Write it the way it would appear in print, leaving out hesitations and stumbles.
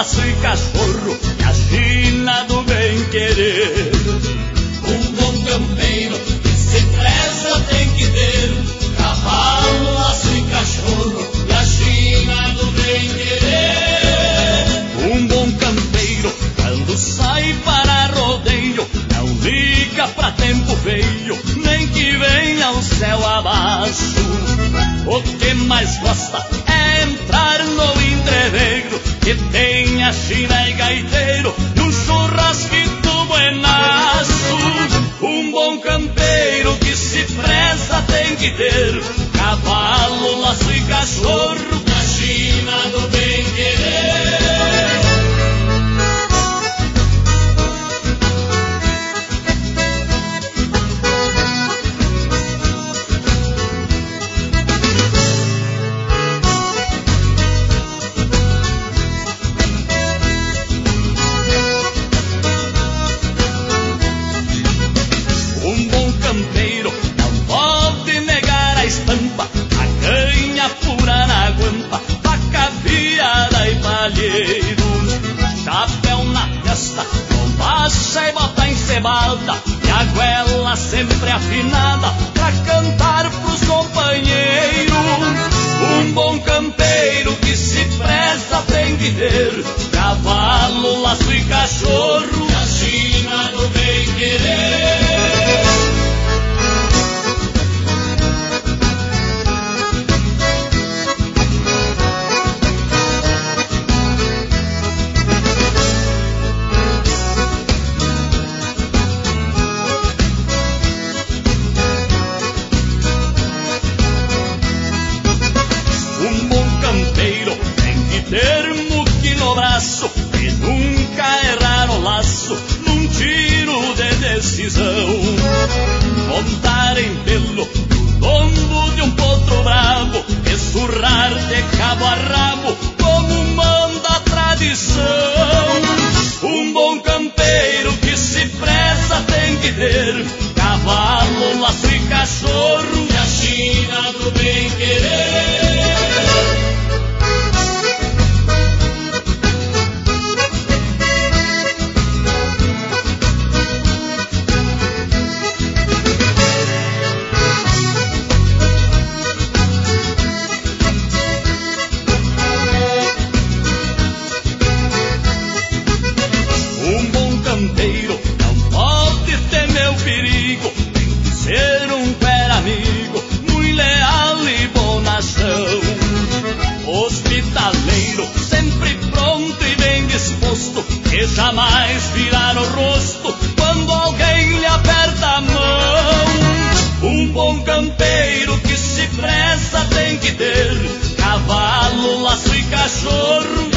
laço e cachorro e a China do bem-querer. Um bom campeiro que se preza tem que ter cavalo, laço e cachorro e a China do bem-querer. Um bom campeiro, quando sai para rodeio, não liga pra tempo feio, nem que venha o céu abaixo. O que mais gosta é entrar no entreveiro, que tem a China e gaiteiro e um churrasquito buenaço. Um bom campeiro que se preza tem que ter cavalo, laço e cachorro e a China do bem-querer. Chapéu na testa, bombacha e bota encebada, e a goela sempre afinada pra cantar pros companheiros. Um bom campeiro que se preza tem que ter cavalo, laço e cachorro e a China do bem-querer. ter muque no braço e nunca errar o laço num tiro de decisão. Montar em pelo no lombo de um potro bravo e surrar de cabo a rabo como manda a tradição. Um bom campeiro que se preza tem que ter cavalo, laço e cachorro e a China do bem-querer. Jamais virar o rosto quando alguém lhe aperta a mão. Um bom campeiro que se preza tem que ter cavalo, laço e cachorro